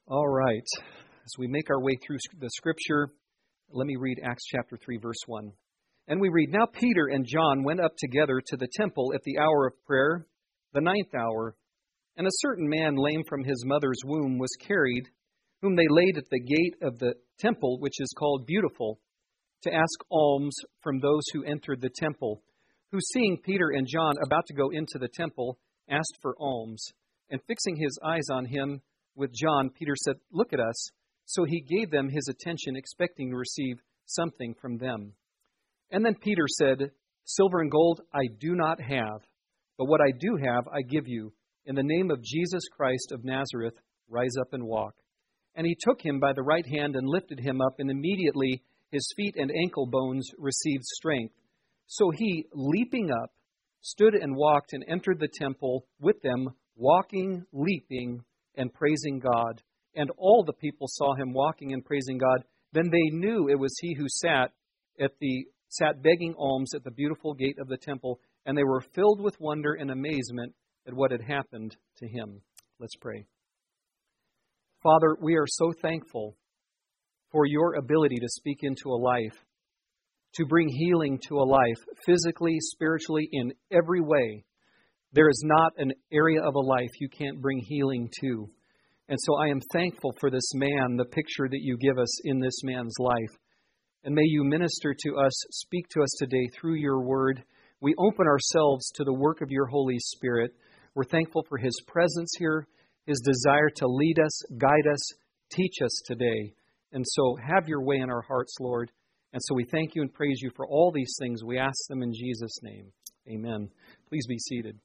All right. As we make our way through the Scripture, let me read Acts chapter 3, verse 1. And we read, Now Peter and John went up together to the temple at the hour of prayer, the 9th hour. And a certain man lame from his mother's womb was carried, whom they laid at the gate of the temple, which is called Beautiful, to ask alms from those who entered the temple, who, seeing Peter and John about to go into the temple, asked for alms. And fixing his eyes on him with John, Peter said, Look at us. So he gave them his attention, expecting to receive something from them. And then Peter said, Silver and gold I do not have, but what I do have I give you. In the name of Jesus Christ of Nazareth, rise up and walk. And he took him by the right hand and lifted him up, and immediately his feet and ankle bones received strength. So he, leaping up, stood and walked and entered the temple with them, walking, leaping, and praising God. And all the people saw him walking and praising God. Then they knew it was he who sat begging alms at the beautiful gate of the temple, and they were filled with wonder and amazement at what had happened to him. Let's pray. Father, we are so thankful for your ability to speak into a life, to bring healing to a life, physically, spiritually, in every way. There is not an area of a life you can't bring healing to. And so I am thankful for this man, the picture that you give us in this man's life. And may you minister to us, speak to us today through your word. We open ourselves to the work of your Holy Spirit. We're thankful for his presence here, his desire to lead us, guide us, teach us today. And so have your way in our hearts, Lord. And so we thank you and praise you for all these things. We ask them in Jesus' name. Amen. Please be seated.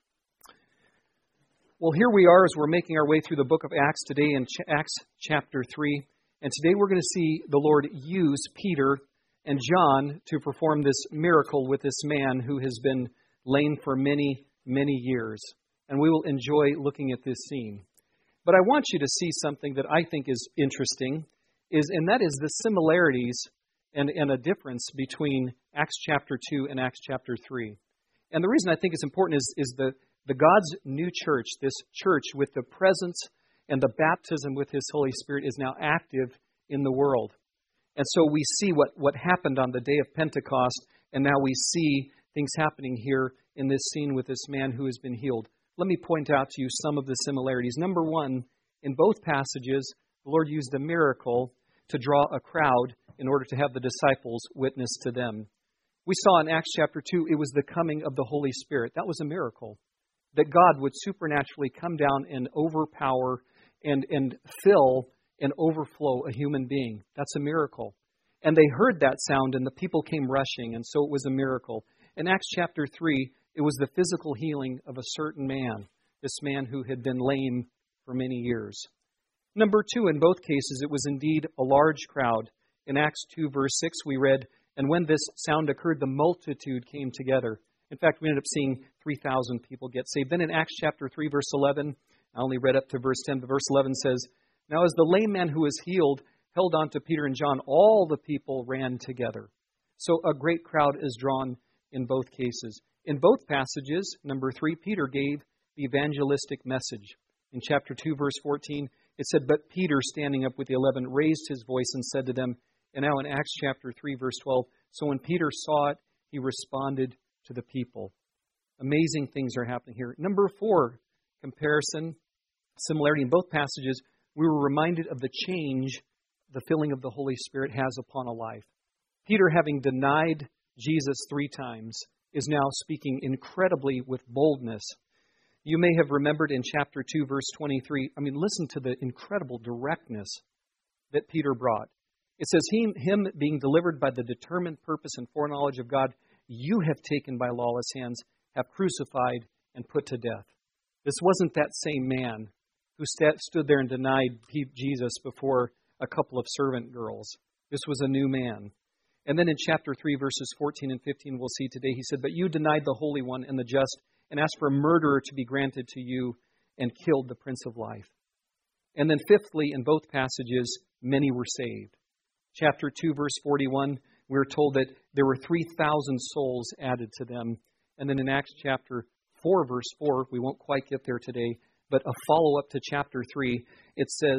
Well, here we are as we're making our way through the book of Acts today in Acts chapter 3. And today we're going to see the Lord use Peter and John to perform this miracle with this man who has been lame for many, many years. And we will enjoy looking at this scene. But I want you to see something that I think is interesting, and that is the similarities and a difference between Acts chapter 2 and Acts chapter 3. And the reason I think it's important is the God's new church, this church with the presence and the baptism with His Holy Spirit, is now active in the world. And so we see what happened on the day of Pentecost, and now we see things happening here in this scene with this man who has been healed. Let me point out to you some of the similarities. Number one, in both passages, the Lord used a miracle to draw a crowd in order to have the disciples witness to them. We saw in Acts chapter 2, it was the coming of the Holy Spirit. That was a miracle. That God would supernaturally come down and overpower and fill and overflow a human being. That's a miracle. And they heard that sound and the people came rushing, and so it was a miracle. In Acts chapter 3, it was the physical healing of a certain man, this man who had been lame for many years. Number two, in both cases, it was indeed a large crowd. In Acts 2, verse 6, we read, And when this sound occurred, the multitude came together. In fact, we ended up seeing 3,000 people get saved. Then in Acts chapter 3, verse 11, I only read up to verse 10, but verse 11 says, Now as the lame man who was healed held on to Peter and John, all the people ran together. So a great crowd is drawn in both cases. In both passages, number 3, Peter gave the evangelistic message. In chapter 2, verse 14, it said, But Peter, standing up with the 11, raised his voice and said to them, and now in Acts chapter 3, verse 12, So when Peter saw it, he responded to the people. Amazing things are happening here. Number 4, comparison, similarity in both passages, we were reminded of the change the filling of the Holy Spirit has upon a life. Peter, having denied Jesus 3 times, is now speaking incredibly with boldness. You may have remembered in chapter 2, verse 23, listen to the incredible directness that Peter brought. It says, Him being delivered by the determined purpose and foreknowledge of God, you have taken by lawless hands, have crucified and put to death. This wasn't that same man who stood there and denied Jesus before a couple of servant girls. This was a new man. And then in chapter 3, verses 14 and 15, we'll see today, he said, But you denied the Holy One and the just, and asked for a murderer to be granted to you, and killed the Prince of Life. And then fifthly, in both passages, many were saved. Chapter 2, verse 41, we're told that there were 3,000 souls added to them. And then in Acts chapter 4, verse 4, we won't quite get there today, but a follow-up to chapter 3, it says,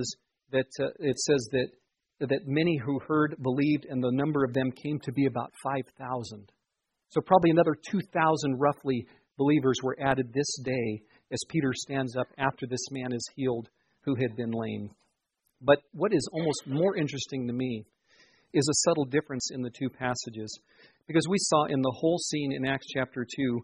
that it says that many who heard believed, and the number of them came to be about 5,000. So probably another 2,000 roughly believers were added this day as Peter stands up after this man is healed who had been lame. But what is almost more interesting to me is a subtle difference in the two passages. Because we saw in the whole scene in Acts chapter 2,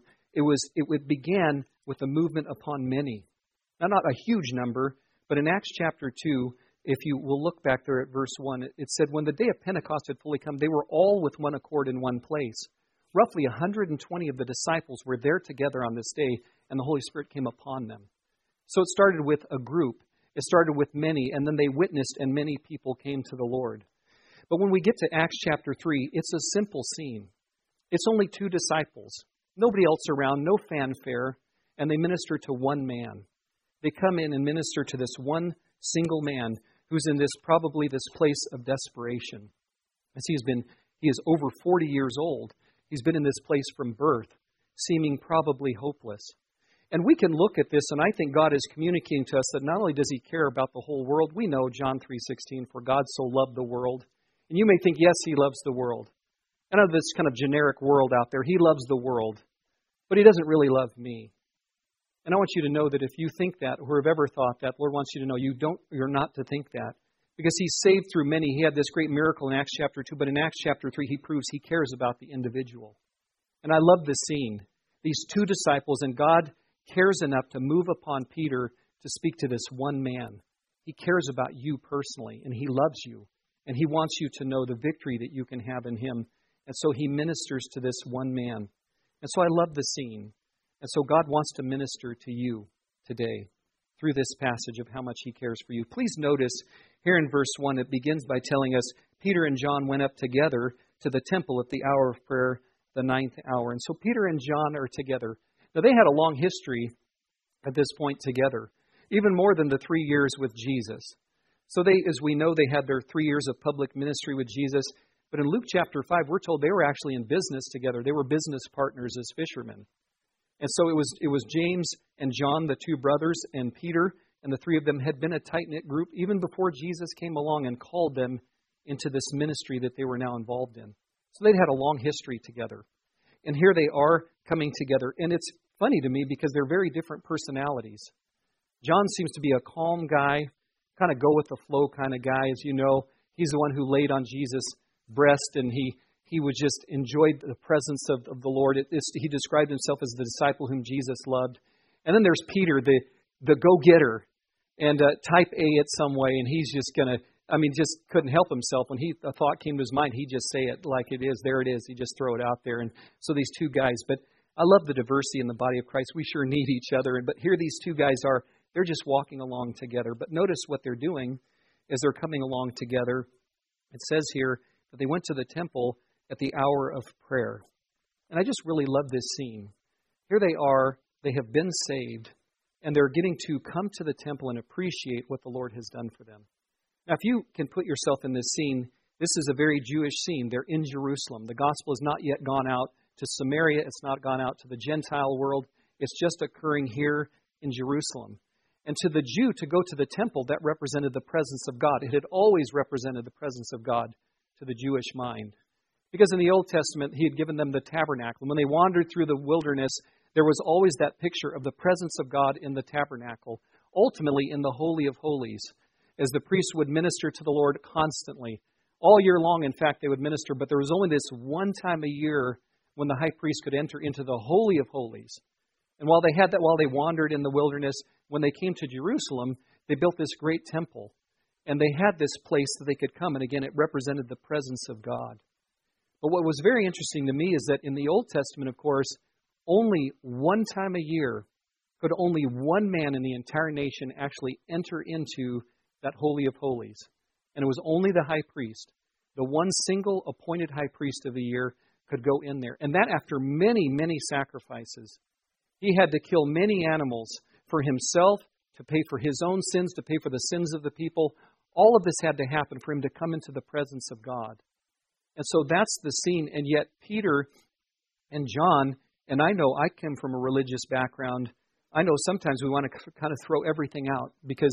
it began with a movement upon many. Now, not a huge number, but in Acts chapter 2, if you will look back there at verse 1, it said, when the day of Pentecost had fully come, they were all with one accord in one place. Roughly 120 of the disciples were there together on this day, and the Holy Spirit came upon them. So it started with a group. It started with many, and then they witnessed, and many people came to the Lord. But when we get to Acts chapter 3, it's a simple scene. It's only 2 disciples, nobody else around, no fanfare, and they minister to one man. They come in and minister to this one single man who's in probably this place of desperation. As he is over 40 years old. He's been in this place from birth, seeming probably hopeless. And we can look at this, and I think God is communicating to us that not only does He care about the whole world, we know John 3:16, for God so loved the world. And you may think, yes, He loves the world. I know this kind of generic world out there. He loves the world, but He doesn't really love me. And I want you to know that if you think that, or have ever thought that, the Lord wants you to know you're not to think that. Because He saved through many. He had this great miracle in Acts chapter 2, but in Acts chapter 3, He proves He cares about the individual. And I love this scene. These 2 disciples, and God cares enough to move upon Peter to speak to this one man. He cares about you personally, and He loves you. And He wants you to know the victory that you can have in Him. And so He ministers to this one man. And so I love the scene. And so God wants to minister to you today through this passage of how much He cares for you. Please notice here in verse 1, it begins by telling us Peter and John went up together to the temple at the hour of prayer, the 9th hour. And so Peter and John are together. Now they had a long history at this point together, even more than the 3 years with Jesus. So as we know, they had their 3 years of public ministry with Jesus. But in Luke chapter 5, we're told they were actually in business together. They were business partners as fishermen. And so it was James and John, the 2 brothers, and Peter, and the 3 of them had been a tight-knit group even before Jesus came along and called them into this ministry that they were now involved in. So they'd had a long history together. And here they are coming together. And it's funny to me because they're very different personalities. John seems to be a calm guy, kind of go-with-the-flow kind of guy. As you know, he's the one who laid on Jesus' breast, and he would just enjoy the presence of the Lord. He described himself as the disciple whom Jesus loved. And then there's Peter, the go-getter, and type A it some way, and he's just going to, just couldn't help himself. When a thought came to his mind, he'd just say it like it is. There it is. He'd just throw it out there. And so these 2 guys, but I love the diversity in the body of Christ. We sure need each other. But here these 2 guys are, they're just walking along together. But notice what they're doing as they're coming along together. It says here that they went to the temple at the hour of prayer. And I just really love this scene. Here they are, they have been saved, and they're getting to come to the temple and appreciate what the Lord has done for them. Now, if you can put yourself in this scene, this is a very Jewish scene. They're in Jerusalem. The gospel has not yet gone out to Samaria. It's not gone out to the Gentile world. It's just occurring here in Jerusalem. And to the Jew, to go to the temple, that represented the presence of God. It had always represented the presence of God to the Jewish mind. Because in the Old Testament, He had given them the tabernacle. When they wandered through the wilderness, there was always that picture of the presence of God in the tabernacle, ultimately in the Holy of Holies, as the priests would minister to the Lord constantly. All year long, in fact, they would minister, but there was only this one time a year when the high priest could enter into the Holy of Holies. And while they wandered in the wilderness, when they came to Jerusalem, they built this great temple. And they had this place that they could come, and again, it represented the presence of God. But what was very interesting to me is that in the Old Testament, of course, only one time a year could only one man in the entire nation actually enter into that Holy of Holies. And it was only the high priest, the one single appointed high priest of the year, could go in there. And that after many, many sacrifices. He had to kill many animals for himself, to pay for his own sins, to pay for the sins of the people. All of this had to happen for him to come into the presence of God. And so that's the scene. And yet Peter and John, and I know I come from a religious background, I know sometimes we want to kind of throw everything out because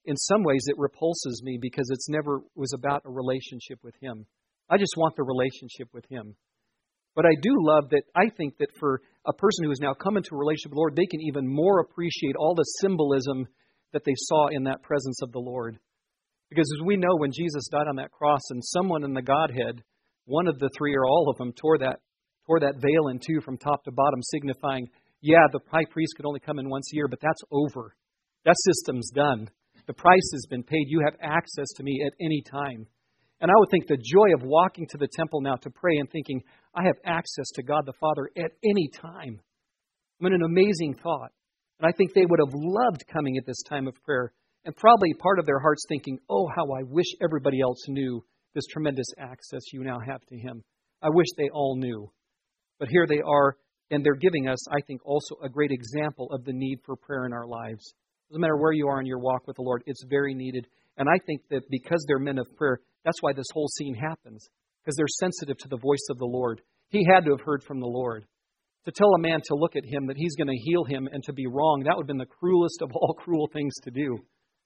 in some ways it repulses me because it's never was about a relationship with Him. I just want the relationship with Him. But I do love that I think that for a person who has now come into a relationship with the Lord, they can even more appreciate all the symbolism that they saw in that presence of the Lord. Because as we know, when Jesus died on that cross and someone in the Godhead, one of the three or all of them, tore that veil in two from top to bottom, signifying, yeah, the high priest could only come in once a year, but that's over. That system's done. The price has been paid. You have access to me at any time. And I would think the joy of walking to the temple now to pray and thinking, I have access to God the Father at any time. I mean, an amazing thought. And I think they would have loved coming at this time of prayer. And probably part of their hearts thinking, oh, how I wish everybody else knew this tremendous access you now have to Him. I wish they all knew. But here they are, and they're giving us, I think, also a great example of the need for prayer in our lives. Doesn't matter where you are in your walk with the Lord, it's very needed. And I think that because they're men of prayer, that's why this whole scene happens. Because they're sensitive to the voice of the Lord. He had to have heard from the Lord. To tell a man to look at him that he's going to heal him and to be wrong, that would have been the cruelest of all cruel things to do.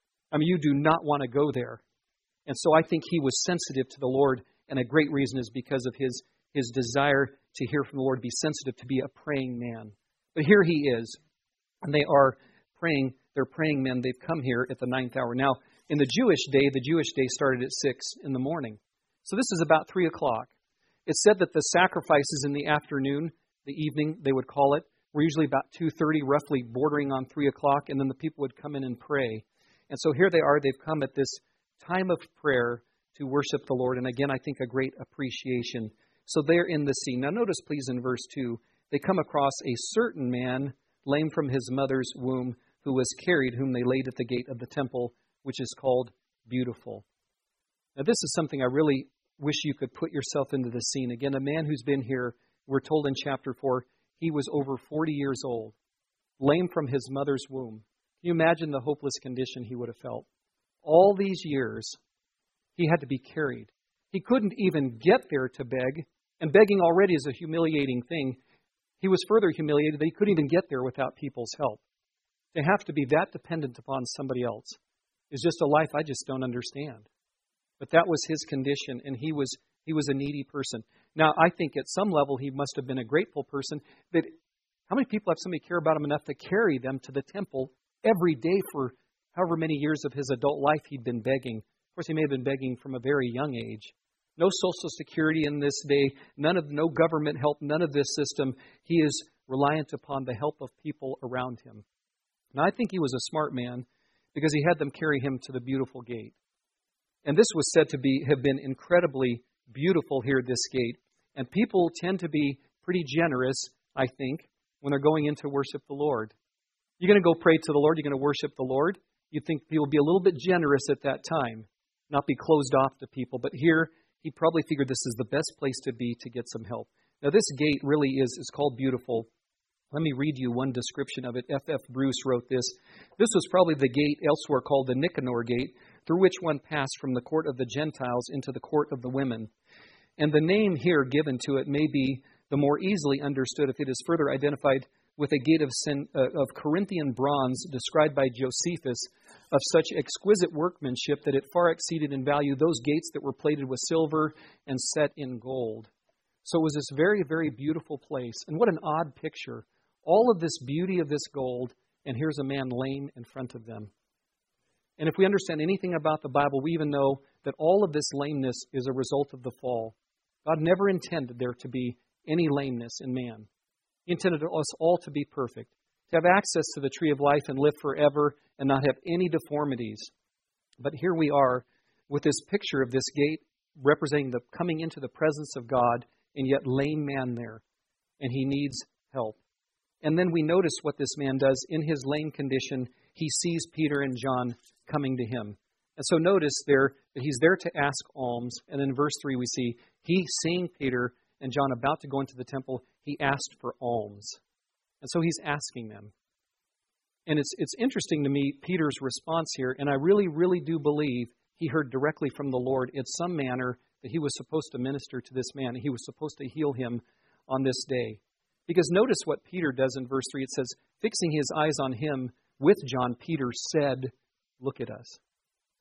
I mean, you do not want to go there. And so I think he was sensitive to the Lord, and a great reason is because of his desire to hear from the Lord, be sensitive, to be a praying man. But here he is, and they are praying. They're praying men. They've come here at the 9th hour. Now, in the Jewish day started at 6 in the morning. So this is about 3 o'clock. It's said that the sacrifices in the afternoon, the evening, they would call it, were usually about 2:30, roughly bordering on 3 o'clock, and then the people would come in and pray. And so here they are. They've come at this time of prayer to worship the Lord. And again, I think a great appreciation. So they're in the scene. Now notice, please, in verse 2, they come across a certain man, lame from his mother's womb, who was carried, whom they laid at the gate of the temple, which is called Beautiful. Now this is something I really wish you could put yourself into the scene. Again, a man who's been here, we're told in chapter 4, he was over 40 years old, lame from his mother's womb. Can you imagine the hopeless condition he would have felt? All these years, he had to be carried. He couldn't even get there to beg, and begging already is a humiliating thing. He was further humiliated that he couldn't even get there without people's help. To have to be that dependent upon somebody else is just a life I just don't understand. But that was his condition, and he was a needy person. Now, I think at some level he must have been a grateful person. But how many people have somebody care about him enough to carry them to the temple every day for however many years of his adult life he'd been begging? Of course, he may have been begging from a very young age. No Social Security in this day, no government help, none of this system. He is reliant upon the help of people around him. Now, I think he was a smart man because he had them carry him to the Beautiful Gate. And this was said to have been incredibly beautiful here at this gate. And people tend to be pretty generous, I think, when they're going in to worship the Lord. You're going to go pray to the Lord, you're going to worship the Lord. You'd think people would be a little bit generous at that time, not be closed off to people. But here, he probably figured this is the best place to be to get some help. Now, this gate really is called Beautiful. Let me read you one description of it. F.F. Bruce wrote this. This was probably the gate elsewhere called the Nicanor Gate, through which one passed from the court of the Gentiles into the court of the women. And the name here given to it may be the more easily understood if it is further identified with a gate of Corinthian bronze described by Josephus, of such exquisite workmanship that it far exceeded in value those gates that were plated with silver and set in gold. So it was this very, very beautiful place. And what an odd picture. All of this beauty of this gold, and here's a man lame in front of them. And if we understand anything about the Bible, we even know that all of this lameness is a result of the fall. God never intended there to be any lameness in man. He intended us all to be perfect, to have access to the tree of life and live forever and not have any deformities. But here we are with this picture of this gate representing the coming into the presence of God, and yet lame man there, and he needs help. And then we notice what this man does. In his lame condition, he sees Peter and John coming to him. And so notice there that he's there to ask alms. And in verse 3 we see he, seeing Peter and John about to go into the temple, he asked for alms. And so he's asking them. And it's interesting to me, Peter's response here, and I really, really do believe he heard directly from the Lord in some manner that he was supposed to minister to this man. He was supposed to heal him on this day. Because notice what Peter does in verse 3. It says, fixing his eyes on him with John, Peter said, look at us.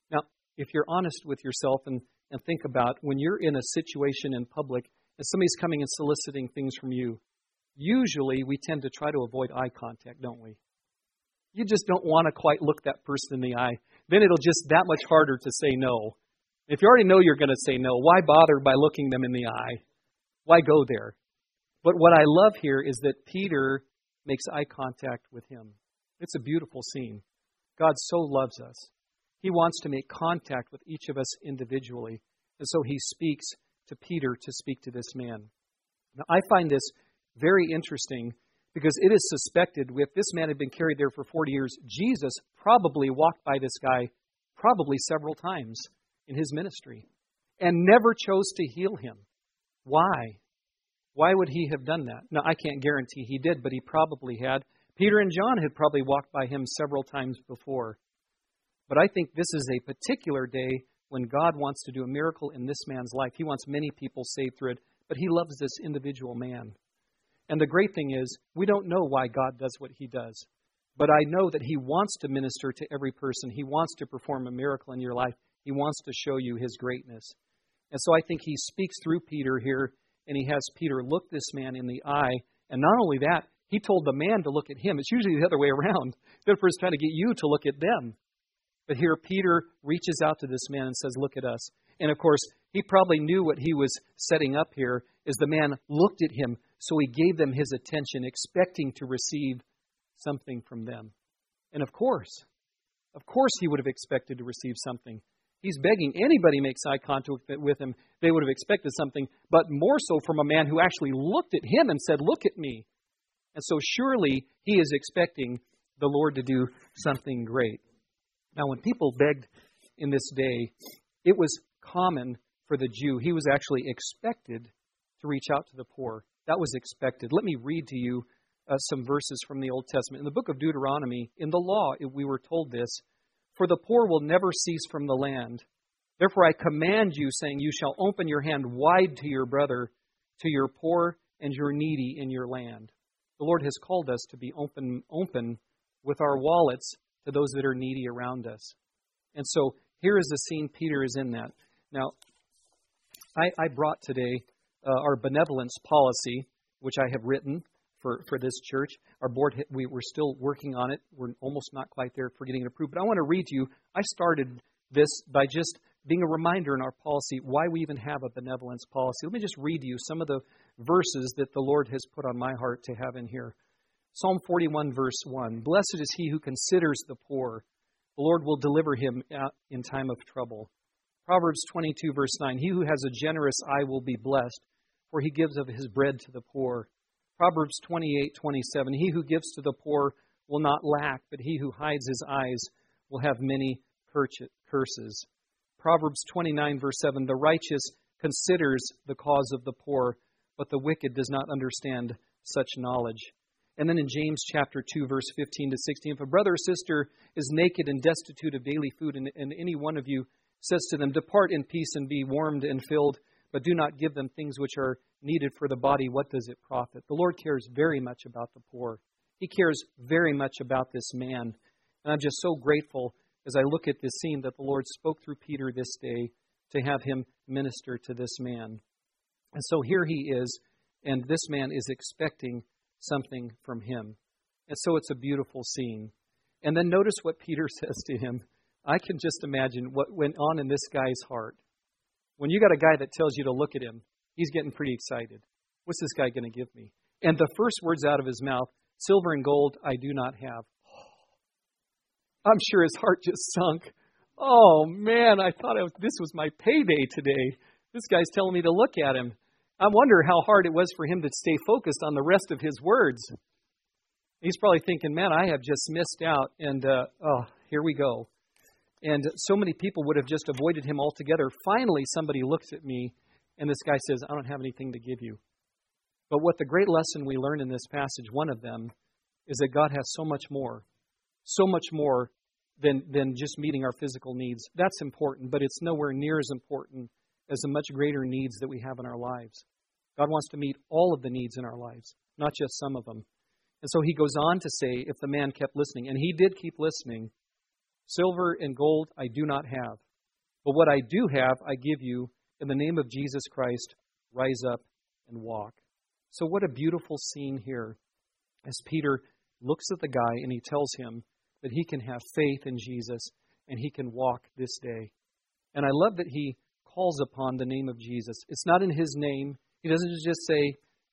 Now, if you're honest with yourself and think about when you're in a situation in public and somebody's coming and soliciting things from you, usually we tend to try to avoid eye contact, don't we? You just don't want to quite look that person in the eye. Then it'll just that much harder to say no. If you already know you're going to say no, why bother by looking them in the eye? Why go there? But what I love here is that Peter makes eye contact with him. It's a beautiful scene. God so loves us. He wants to make contact with each of us individually. And so he speaks to Peter to speak to this man. Now, I find this very interesting because it is suspected if this man had been carried there for 40 years, Jesus probably walked by this guy probably several times in his ministry and never chose to heal him. Why? Why would he have done that? Now, I can't guarantee he did, but he probably had. Peter and John had probably walked by him several times before. But I think this is a particular day when God wants to do a miracle in this man's life. He wants many people saved through it, but he loves this individual man. And the great thing is, we don't know why God does what he does. But I know that he wants to minister to every person. He wants to perform a miracle in your life. He wants to show you his greatness. And so I think he speaks through Peter here, and he has Peter look this man in the eye. And not only that, he told the man to look at him. It's usually the other way around. The other person's trying to get you to look at them. But here Peter reaches out to this man and says, look at us. And of course, he probably knew what he was setting up here is the man looked at him, so he gave them his attention, expecting to receive something from them. And of course he would have expected to receive something. He's begging. Anybody makes eye contact with him, they would have expected something, but more so from a man who actually looked at him and said, look at me. And so surely he is expecting the Lord to do something great. Now, when people begged in this day, it was common for the Jew. He was actually expected to reach out to the poor. That was expected. Let me read to you some verses from the Old Testament. In the book of Deuteronomy, in the law, we were told this, for the poor will never cease from the land. Therefore I command you, saying, you shall open your hand wide to your brother, to your poor and your needy in your land. The Lord has called us to be open with our wallets to those that are needy around us. And so here is the scene Peter is in that. Now, I brought today our benevolence policy, which I have written for this church. Our board, we're still working on it. We're almost not quite there for getting it approved. But I want to read to you, I started this by just being a reminder in our policy why we even have a benevolence policy. Let me just read to you some of the verses that the Lord has put on my heart to have in here. Psalm 41, verse 1. Blessed is he who considers the poor. The Lord will deliver him in time of trouble. Proverbs 22, verse 9. He who has a generous eye will be blessed, for he gives of his bread to the poor. Proverbs 28, 27. He who gives to the poor will not lack, but he who hides his eyes will have many curses. Proverbs 29, verse 7. The righteous considers the cause of the poor, but the wicked does not understand such knowledge. And then in James chapter 2, verse 15 to 16, if a brother or sister is naked and destitute of daily food, and any one of you says to them, depart in peace and be warmed and filled, but do not give them things which are needed for the body, what does it profit? The Lord cares very much about the poor. He cares very much about this man. And I'm just so grateful as I look at this scene that the Lord spoke through Peter this day to have him minister to this man. And so here he is, and this man is expecting something from him. And so it's a beautiful scene. And then notice what Peter says to him. I can just imagine what went on in this guy's heart. When you got a guy that tells you to look at him, he's getting pretty excited. What's this guy going to give me? And the first words out of his mouth, silver and gold I do not have. I'm sure his heart just sunk. Oh man, I thought this was my payday today. This guy's telling me to look at him. I wonder how hard it was for him to stay focused on the rest of his words. He's probably thinking, man, I have just missed out. And here we go. And so many people would have just avoided him altogether. Finally, somebody looks at me, and this guy says, I don't have anything to give you. But what the great lesson we learn in this passage, one of them, is that God has so much more than just meeting our physical needs. That's important, but it's nowhere near as important as the much greater needs that we have in our lives. God wants to meet all of the needs in our lives, not just some of them. And so he goes on to say, if the man kept listening, and he did keep listening, Silver and gold I do not have, but what I do have I give you. In the name of Jesus Christ, rise up and walk." So what a beautiful scene here as Peter looks at the guy and he tells him that he can have faith in Jesus and he can walk this day. And I love that he calls upon the name of Jesus. It's not in his name. He doesn't just say,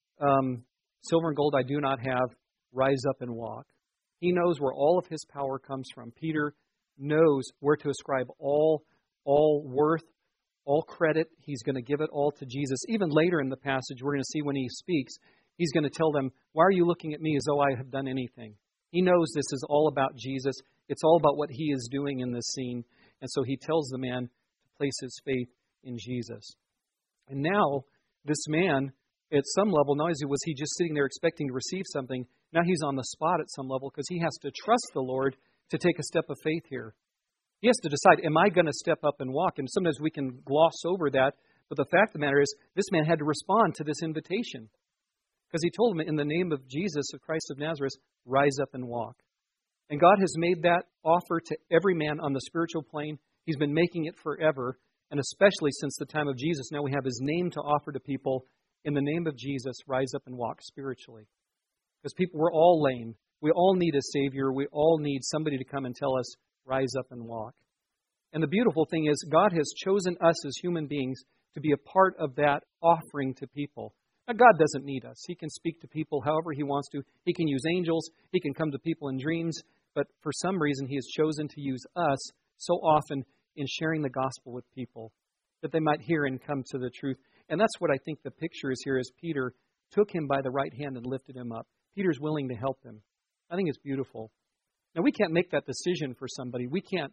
"Silver and gold I do not have, rise up and walk." He knows where all of his power comes from. Peter knows where to ascribe all worth, all credit. He's going to give it all to Jesus. Even later in the passage, we're going to see when he speaks, he's going to tell them, "Why are you looking at me as though I have done anything?" He knows this is all about Jesus. It's all about what he is doing in this scene. And so he tells the man to place his faith in Jesus. And now, this man, at some level, not only was he just sitting there expecting to receive something, now he's on the spot at some level because he has to trust the Lord to take a step of faith here. He has to decide, am I going to step up and walk? And sometimes we can gloss over that. But the fact of the matter is, this man had to respond to this invitation. Because he told him, in the name of Jesus, of Christ of Nazareth, rise up and walk. And God has made that offer to every man on the spiritual plane. He's been making it forever. And especially since the time of Jesus, now we have his name to offer to people. In the name of Jesus, rise up and walk spiritually. Because people, we're all lame. We all need a Savior. We all need somebody to come and tell us, rise up and walk. And the beautiful thing is, God has chosen us as human beings to be a part of that offering to people. Now, God doesn't need us. He can speak to people however He wants to. He can use angels. He can come to people in dreams. But for some reason, He has chosen to use us so often in sharing the gospel with people, that they might hear and come to the truth. And that's what I think the picture is here, as Peter took him by the right hand and lifted him up. Peter's willing to help him. I think it's beautiful. Now, we can't make that decision for somebody. We can't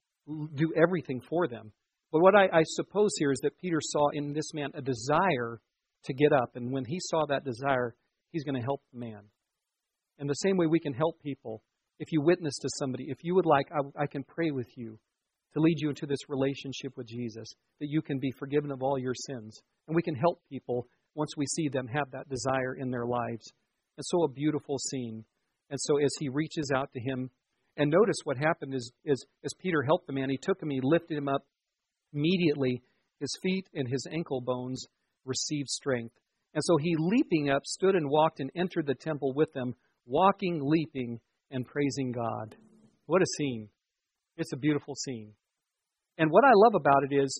do everything for them. But what I suppose here is that Peter saw in this man a desire to get up. And when he saw that desire, he's going to help the man. And the same way we can help people. If you witness to somebody, if you would like, I can pray with you to lead you into this relationship with Jesus, that you can be forgiven of all your sins. And we can help people once we see them have that desire in their lives. And so a beautiful scene. And so as he reaches out to him, and notice what happened is as Peter helped the man, he took him, he lifted him up. Immediately, his feet and his ankle bones received strength. And so he, leaping up, stood and walked and entered the temple with them, walking, leaping, and praising God. What a scene. It's a beautiful scene. And what I love about it is,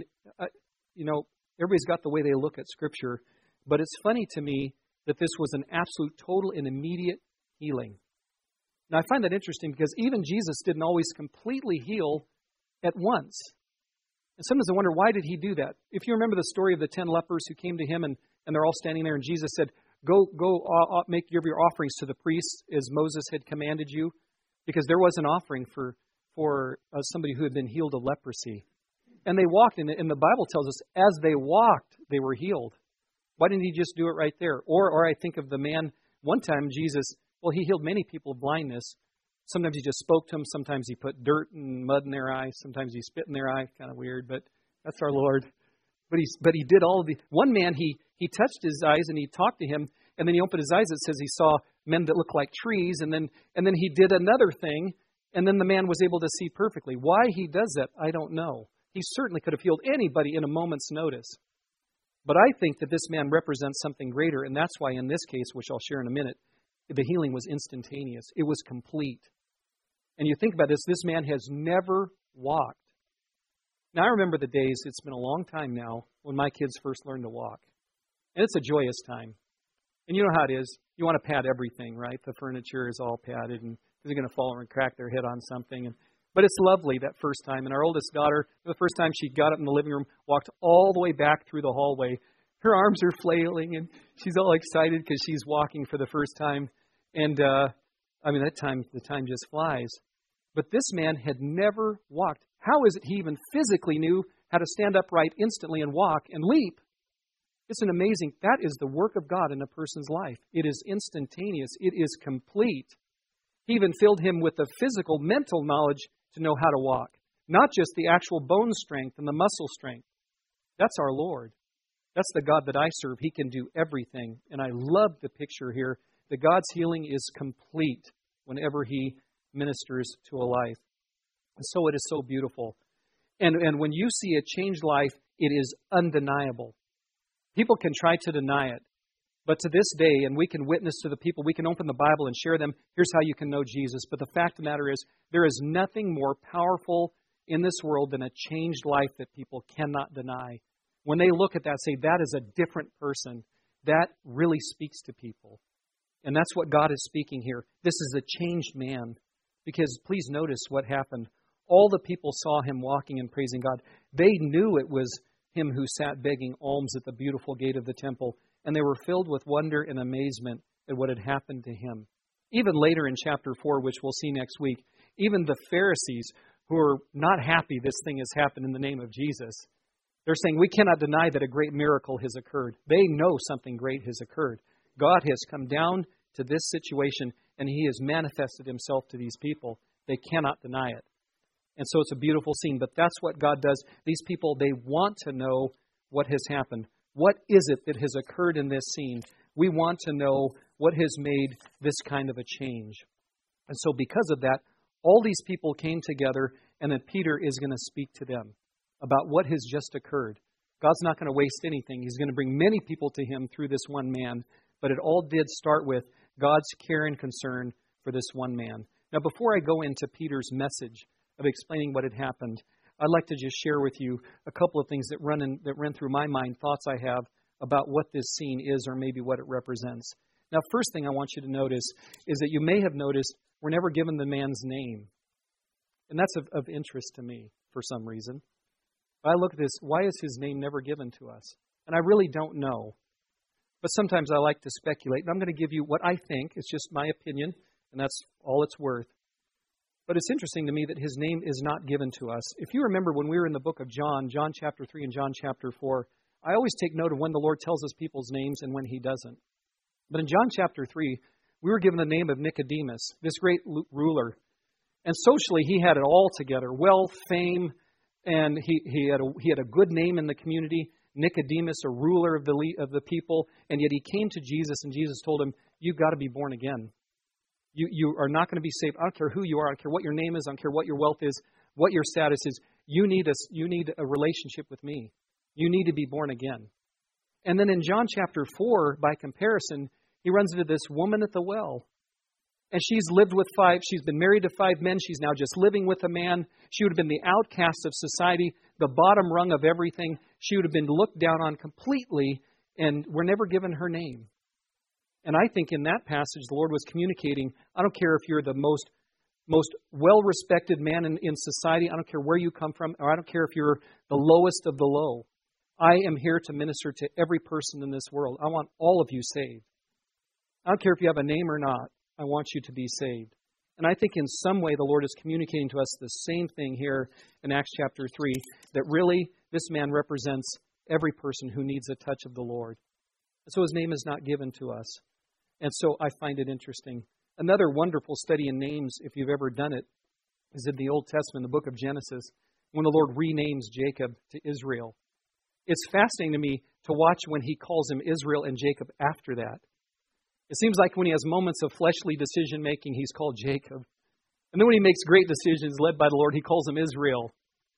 everybody's got the way they look at Scripture, but it's funny to me that this was an absolute, total, and immediate healing. Now, I find that interesting because even Jesus didn't always completely heal at once. And sometimes I wonder, why did he do that? If you remember the story of the 10 lepers who came to him and they're all standing there, and Jesus said, Go, make your offerings to the priests as Moses had commanded you, because there was an offering for somebody who had been healed of leprosy. And they walked, and the Bible tells us, as they walked, they were healed. Why didn't he just do it right there? Or I think of the man, one time Jesus, he healed many people of blindness. Sometimes he just spoke to them. Sometimes he put dirt and mud in their eyes. Sometimes he spit in their eye. Kind of weird, but that's our Lord. But he did all of the... One man, he touched his eyes and he talked to him, and then he opened his eyes. It says he saw men that looked like trees, and then he did another thing, and then the man was able to see perfectly. Why he does that, I don't know. He certainly could have healed anybody in a moment's notice. But I think that this man represents something greater, and that's why in this case, which I'll share in a minute, the healing was instantaneous. It was complete. And you think about this man has never walked. Now, I remember the days, it's been a long time now, when my kids first learned to walk. And it's a joyous time. And you know how it is. You want to pad everything, right? The furniture is all padded, and they're going to fall over and crack their head on something. But it's lovely that first time. And our oldest daughter, the first time she got up in the living room, walked all the way back through the hallway. Her arms are flailing, and she's all excited because she's walking for the first time. And, the time just flies. But this man had never walked. How is it he even physically knew how to stand upright instantly and walk and leap? It's an amazing, that is the work of God in a person's life. It is instantaneous. It is complete. He even filled him with the physical, mental knowledge to know how to walk. Not just the actual bone strength and the muscle strength. That's our Lord. That's the God that I serve. He can do everything. And I love the picture here that God's healing is complete whenever He ministers to a life. So it is so beautiful. And when you see a changed life, it is undeniable. People can try to deny it. But to this day, and we can witness to the people, we can open the Bible and share them, here's how you can know Jesus. But the fact of the matter is, there is nothing more powerful in this world than a changed life that people cannot deny. When they look at that, say, that is a different person. That really speaks to people. And that's what God is speaking here. This is a changed man. Because please notice what happened. All the people saw him walking and praising God. They knew it was him who sat begging alms at the beautiful gate of the temple. And they were filled with wonder and amazement at what had happened to him. Even later in chapter 4, which we'll see next week, even the Pharisees, who are not happy this thing has happened in the name of Jesus, they're saying, we cannot deny that a great miracle has occurred. They know something great has occurred. God has come down to this situation, and He has manifested Himself to these people. They cannot deny it. And so it's a beautiful scene, but that's what God does. These people, they want to know what has happened. What is it that has occurred in this scene? We want to know what has made this kind of a change. And so because of that, all these people came together, and then Peter is going to speak to them about what has just occurred. God's not going to waste anything. He's going to bring many people to Him through this one man. But it all did start with God's care and concern for this one man. Now, before I go into Peter's message of explaining what had happened, I'd like to just share with you a couple of things that run through my mind, thoughts I have about what this scene is or maybe what it represents. Now, first thing I want you to notice is that you may have noticed we're never given the man's name. And that's of interest to me for some reason. I look at this, why is his name never given to us? And I really don't know. But sometimes I like to speculate. And I'm going to give you what I think. It's just my opinion, and that's all it's worth. But it's interesting to me that his name is not given to us. If you remember when we were in the book of John, John chapter 3 and John chapter 4, I always take note of when the Lord tells us people's names and when He doesn't. But in John chapter 3, we were given the name of Nicodemus, this great ruler. And socially, he had it all together, wealth, fame, and he had a good name in the community. Nicodemus, a ruler of the people, and yet he came to Jesus, and Jesus told him, you've got to be born again. You are not going to be saved. I don't care who you are. I don't care what your name is. I don't care what your wealth is, what your status is. You need a relationship with me. You need to be born again. And then in John chapter 4, by comparison, he runs into this woman at the well. And she's been married to 5 men. She's now just living with a man. She would have been the outcast of society, the bottom rung of everything. She would have been looked down on completely, and we're never given her name. And I think in that passage, the Lord was communicating, I don't care if you're the most well-respected man in society. I don't care where you come from, or I don't care if you're the lowest of the low. I am here to minister to every person in this world. I want all of you saved. I don't care if you have a name or not. I want you to be saved. And I think in some way the Lord is communicating to us the same thing here in Acts chapter 3, that really this man represents every person who needs a touch of the Lord. And so his name is not given to us. And so I find it interesting. Another wonderful study in names, if you've ever done it, is in the Old Testament, the book of Genesis, when the Lord renames Jacob to Israel. It's fascinating to me to watch when He calls him Israel and Jacob after that. It seems like when he has moments of fleshly decision-making, he's called Jacob. And then when he makes great decisions led by the Lord, He calls him Israel.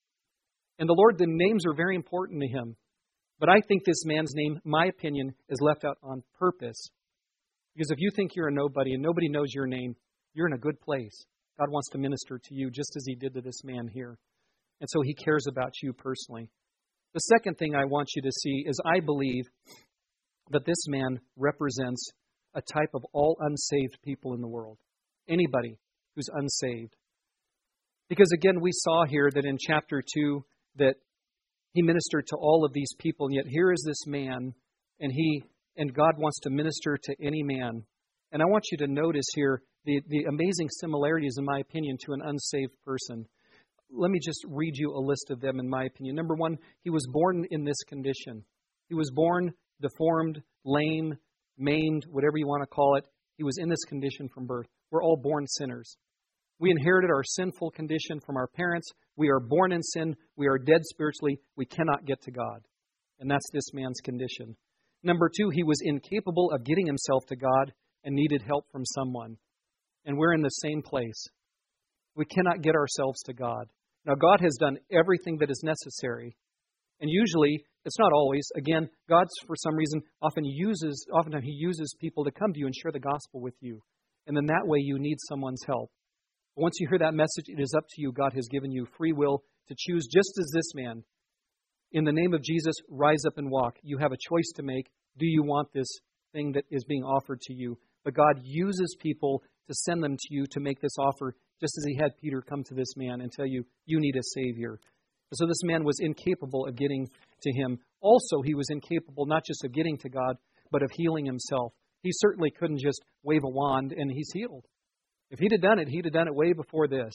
And the Lord, the names are very important to Him. But I think this man's name, my opinion, is left out on purpose. Because if you think you're a nobody and nobody knows your name, you're in a good place. God wants to minister to you just as He did to this man here. And so He cares about you personally. The second thing I want you to see is I believe that this man represents a type of all unsaved people in the world. Anybody who's unsaved. Because again, we saw here that in chapter 2 that He ministered to all of these people, and yet here is this man, and God wants to minister to any man. And I want you to notice here the amazing similarities, in my opinion, to an unsaved person. Let me just read you a list of them, in my opinion. Number 1, he was born in this condition. He was born deformed, lame, maimed, whatever you want to call it. He was in this condition from birth. We're all born sinners. We inherited our sinful condition from our parents. We are born in sin. We are dead spiritually. We cannot get to God. And that's this man's condition. Number 2, he was incapable of getting himself to God and needed help from someone. And we're in the same place. We cannot get ourselves to God. Now, God has done everything that is necessary. And usually, it's not always. Again, God, for some reason, oftentimes He uses people to come to you and share the gospel with you. And then that way you need someone's help. But once you hear that message, it is up to you. God has given you free will to choose, just as this man. In the name of Jesus, rise up and walk. You have a choice to make. Do you want this thing that is being offered to you? But God uses people to send them to you to make this offer, just as He had Peter come to this man and tell you, you need a Savior. So this man was incapable of getting to Him. Also, he was incapable not just of getting to God, but of healing himself. He certainly couldn't just wave a wand and he's healed. If he'd have done it way before this.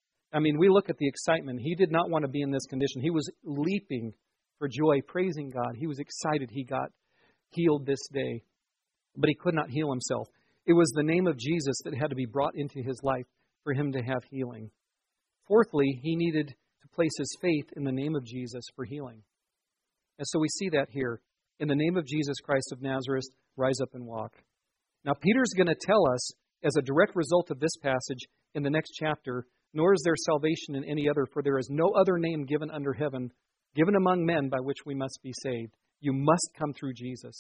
I mean, we look at the excitement. He did not want to be in this condition. He was leaping for joy, praising God. He was excited he got healed this day. But he could not heal himself. It was the name of Jesus that had to be brought into his life for him to have healing. Fourthly, he needed to place his faith in the name of Jesus for healing. And so we see that here. In the name of Jesus Christ of Nazareth, rise up and walk. Now, Peter's going to tell us, as a direct result of this passage in the next chapter, nor is there salvation in any other, for there is no other name given under heaven, given among men by which we must be saved. You must come through Jesus.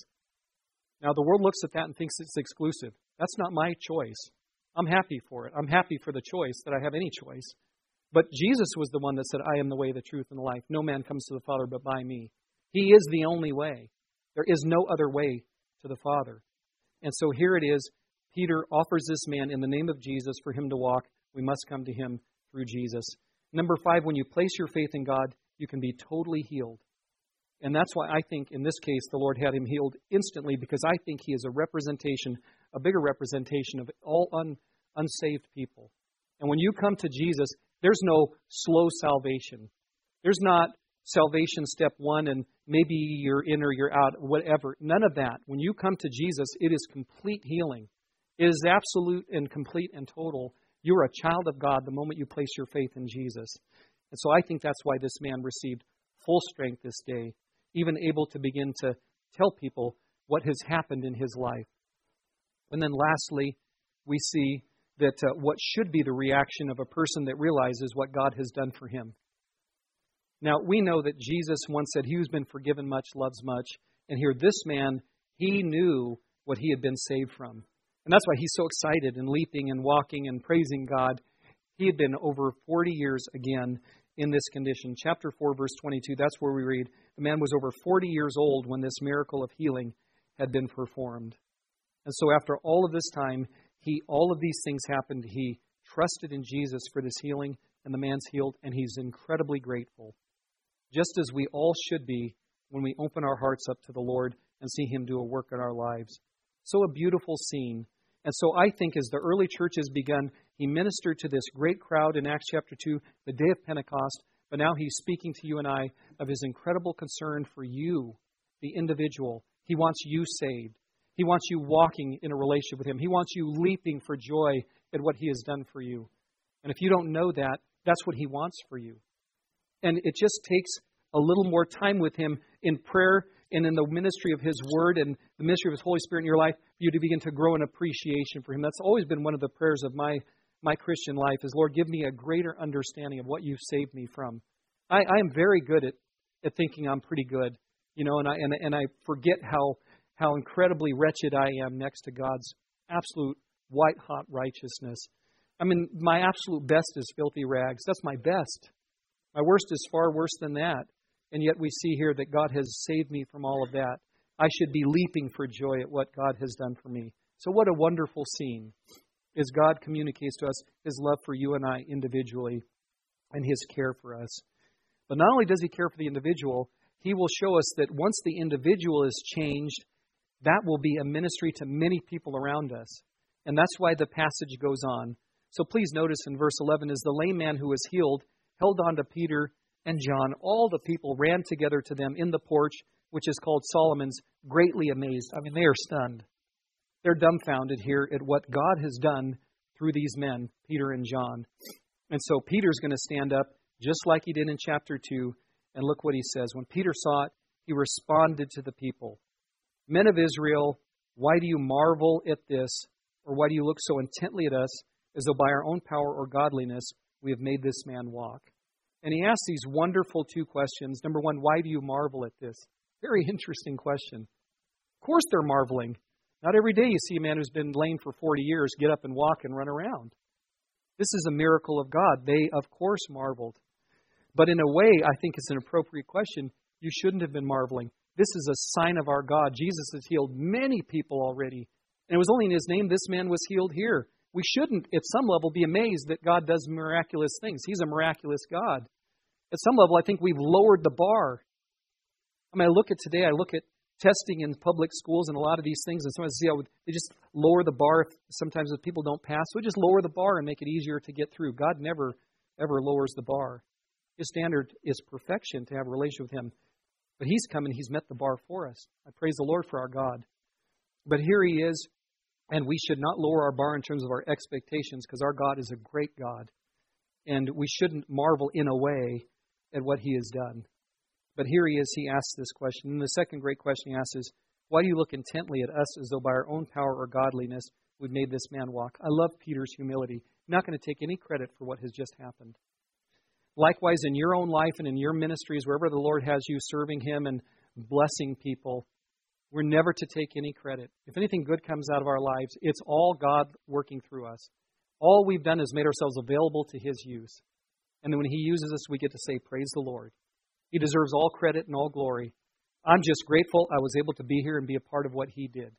Now, the world looks at that and thinks it's exclusive. That's not my choice. I'm happy for it. I'm happy for the choice, that I have any choice. But Jesus was the one that said, I am the way, the truth, and the life. No man comes to the Father but by me. He is the only way. There is no other way to the Father. And so here it is. Peter offers this man in the name of Jesus for him to walk. We must come to him through Jesus. Number 5, when you place your faith in God, you can be totally healed. And that's why I think in this case the Lord had him healed instantly, because I think he is a representation, a bigger representation of all unsaved people. And when you come to Jesus, there's no slow salvation. There's not salvation step 1 and maybe you're in or you're out, whatever. None of that. When you come to Jesus, it is complete healing. It is absolute and complete and total. You're a child of God the moment you place your faith in Jesus. And so I think that's why this man received full strength this day, even able to begin to tell people what has happened in his life. And then lastly, we see that what should be the reaction of a person that realizes what God has done for him. Now, we know that Jesus once said, he who's been forgiven much loves much. And here, this man, he knew what he had been saved from. And that's why he's so excited and leaping and walking and praising God. He had been over 40 years again in this condition. Chapter 4, verse 22, that's where we read, the man was over 40 years old when this miracle of healing had been performed. And so after all of this time, all of these things happened. He trusted in Jesus for this healing, and the man's healed, and he's incredibly grateful. Just as we all should be when we open our hearts up to the Lord and see Him do a work in our lives. So a beautiful scene. And so I think as the early church has begun, He ministered to this great crowd in Acts chapter 2, the day of Pentecost, but now He's speaking to you and I of His incredible concern for you, the individual. He wants you saved. He wants you walking in a relationship with Him. He wants you leaping for joy at what He has done for you. And if you don't know that, that's what He wants for you. And it just takes a little more time with Him in prayer and in the ministry of His Word and the ministry of His Holy Spirit in your life for you to begin to grow in appreciation for Him. That's always been one of the prayers of my Christian life is, Lord, give me a greater understanding of what You've saved me from. I am very good at thinking I'm pretty good, and I forget how incredibly wretched I am next to God's absolute white-hot righteousness. I mean, my absolute best is filthy rags. That's my best. My worst is far worse than that. And yet we see here that God has saved me from all of that. I should be leaping for joy at what God has done for me. So what a wonderful scene as God communicates to us His love for you and I individually and His care for us. But not only does He care for the individual, He will show us that once the individual is changed, that will be a ministry to many people around us. And that's why the passage goes on. So please notice in verse 11, as the lame man who was healed held on to Peter and John, all the people ran together to them in the porch, which is called Solomon's, greatly amazed. I mean, they are stunned. They're dumbfounded here at what God has done through these men, Peter and John. And so Peter's going to stand up just like he did in chapter 2. And look what he says. When Peter saw it, he responded to the people. Men of Israel, why do you marvel at this? Or why do you look so intently at us as though by our own power or godliness we have made this man walk. And he asks these wonderful two questions. Number one, why do you marvel at this? Very interesting question. Of course they're marveling. Not every day you see a man who's been lame for 40 years get up and walk and run around. This is a miracle of God. They, of course, marveled. But in a way, I think it's an appropriate question. You shouldn't have been marveling. This is a sign of our God. Jesus has healed many people already. And it was only in His name this man was healed here. We shouldn't, at some level, be amazed that God does miraculous things. He's a miraculous God. At some level, I think we've lowered the bar. I mean, I look at testing in public schools and a lot of these things, and sometimes see how they just lower the bar. Sometimes if people don't pass, so we just lower the bar and make it easier to get through. God never, ever lowers the bar. His standard is perfection, to have a relationship with Him. But He's come and He's met the bar for us. I praise the Lord for our God. But here He is, and we should not lower our bar in terms of our expectations, because our God is a great God. And we shouldn't marvel in a way at what He has done. But here He is, He asks this question. And the second great question He asks is, why do you look intently at us as though by our own power or godliness we've made this man walk? I love Peter's humility. I'm not going to take any credit for what has just happened. Likewise, in your own life and in your ministries, wherever the Lord has you serving Him and blessing people, we're never to take any credit. If anything good comes out of our lives, it's all God working through us. All we've done is made ourselves available to His use. And then when He uses us, we get to say, praise the Lord. He deserves all credit and all glory. I'm just grateful I was able to be here and be a part of what He did.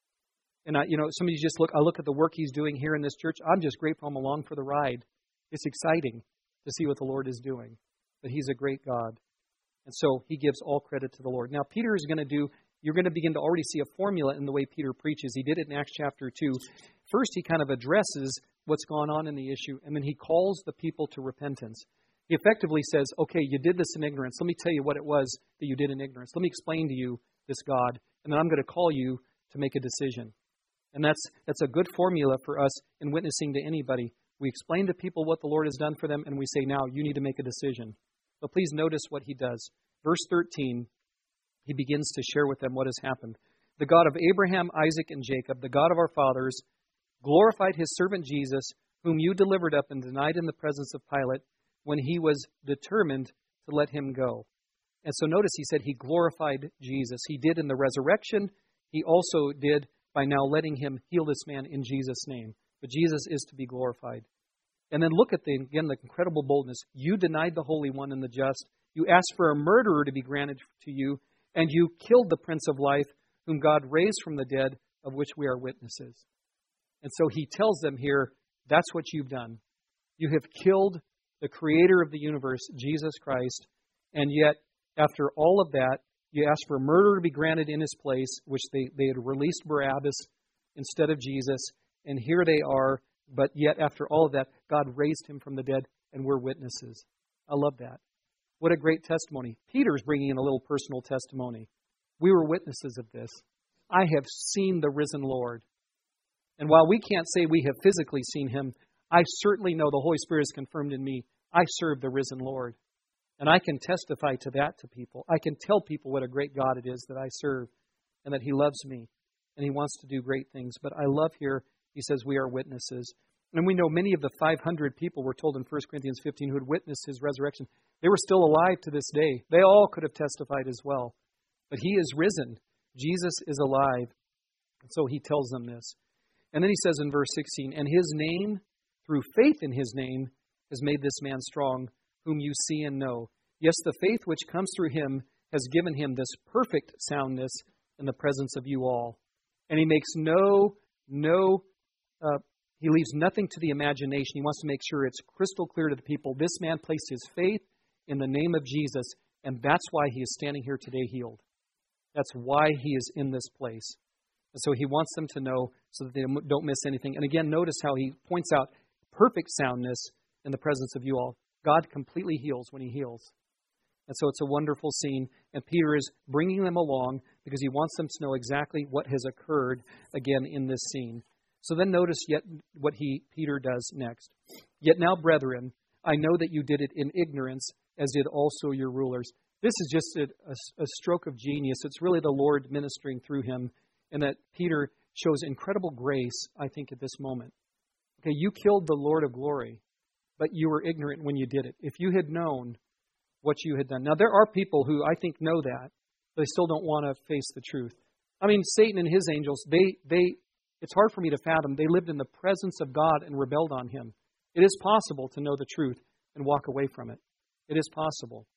And I look at the work He's doing here in this church. I'm just grateful I'm along for the ride. It's exciting to see what the Lord is doing. But He's a great God. And so He gives all credit to the Lord. Now, Peter is going to you're going to begin to already see a formula in the way Peter preaches. He did it in Acts chapter 2. First, he kind of addresses what's gone on in the issue, and then he calls the people to repentance. He effectively says, okay, you did this in ignorance. Let me tell you what it was that you did in ignorance. Let me explain to you this God, and then I'm going to call you to make a decision. And that's a good formula for us in witnessing to anybody. We explain to people what the Lord has done for them, and we say, now, you need to make a decision. But please notice what he does. Verse 13, he begins to share with them what has happened. The God of Abraham, Isaac, and Jacob, the God of our fathers, glorified His servant Jesus, whom you delivered up and denied in the presence of Pilate, when he was determined to let Him go. And so notice he said he glorified Jesus. He did in the resurrection. He also did by now letting Him heal this man in Jesus' name. But Jesus is to be glorified. And then look at the incredible boldness. You denied the Holy One and the just. You asked for a murderer to be granted to you, and you killed the Prince of Life, whom God raised from the dead, of which we are witnesses. And so He tells them here, that's what you've done. You have killed the Creator of the universe, Jesus Christ, and yet, after all of that, you asked for a murderer to be granted in His place, which they had released Barabbas instead of Jesus, and here they are, but yet after all of that, God raised Him from the dead, and we're witnesses. I love that. What a great testimony. Peter's bringing in a little personal testimony. We were witnesses of this. I have seen the risen Lord. And while we can't say we have physically seen Him, I certainly know the Holy Spirit is confirmed in me. I serve the risen Lord. And I can testify to that to people. I can tell people what a great God it is that I serve and that He loves me and He wants to do great things. But I love here, he says we are witnesses. And we know many of the 500 people we're told in 1 Corinthians 15 who had witnessed His resurrection, they were still alive to this day. They all could have testified as well. But He is risen. Jesus is alive. And so He tells them this. And then he says in verse 16, and His name, through faith in His name, has made this man strong, whom you see and know. Yes, the faith which comes through Him has given Him this perfect soundness in the presence of you all. And He makes He leaves nothing to the imagination. He wants to make sure it's crystal clear to the people. This man placed his faith in the name of Jesus, and that's why he is standing here today healed. That's why he is in this place. And so he wants them to know so that they don't miss anything. And again, notice how he points out perfect soundness in the presence of you all. God completely heals when He heals. And so it's a wonderful scene. And Peter is bringing them along because he wants them to know exactly what has occurred again in this scene. So then notice yet what Peter does next. Yet now, brethren, I know that you did it in ignorance, as did also your rulers. This is just a stroke of genius. It's really the Lord ministering through him, and that Peter shows incredible grace, I think, at this moment. Okay, you killed the Lord of glory. but you were ignorant when you did it. If you had known what you had done. Now, there are people who I think know that, but they still don't want to face the truth. I mean, Satan and his angels, it's hard for me to fathom. They lived in the presence of God and rebelled on Him. It is possible to know the truth and walk away from it. It is possible.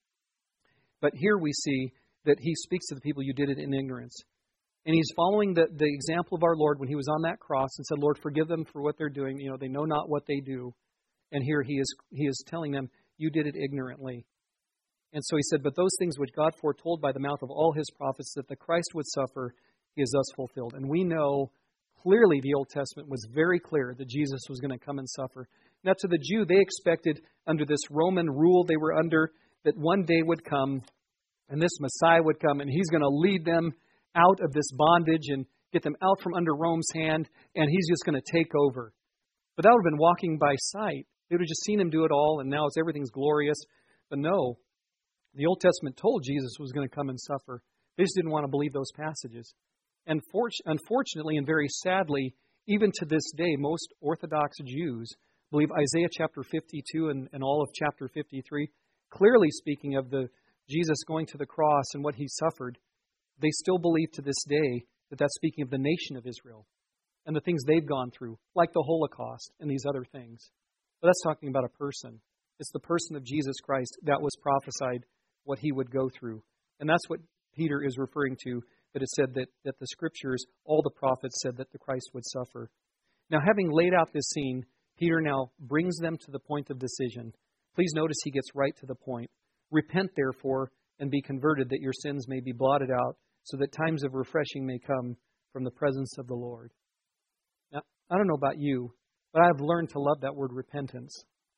But here we see that He speaks to the people, you did it in ignorance. And He's following the example of our Lord when He was on that cross and said, Lord, forgive them for what they're doing. You know, they know not what they do. And here He is telling them, you did it ignorantly. And so He said, but those things which God foretold by the mouth of all His prophets that the Christ would suffer, He has thus fulfilled. And we know clearly the Old Testament was very clear that Jesus was going to come and suffer. Now to the Jew, they expected under this Roman rule they were under that one day would come and this Messiah would come and He's going to lead them out of this bondage and get them out from under Rome's hand, and He's just going to take over. But that would have been walking by sight. They would have just seen Him do it all, and now everything's glorious. But no, the Old Testament told Jesus was going to come and suffer. They just didn't want to believe those passages. And unfortunately and very sadly, even to this day, most Orthodox Jews believe Isaiah chapter 52 and all of chapter 53, clearly speaking of the Jesus going to the cross and what He suffered. They still believe to this day that that's speaking of the nation of Israel and the things they've gone through, like the Holocaust and these other things. But that's talking about a person. It's the person of Jesus Christ that was prophesied what He would go through. And that's what Peter is referring to, that it said that the Scriptures, all the prophets said that the Christ would suffer. Now, having laid out this scene, Peter now brings them to the point of decision. Please notice he gets right to the point. Repent, therefore, and be converted, that your sins may be blotted out, so that times of refreshing may come from the presence of the Lord. Now, I don't know about you, but I've learned to love that word repentance.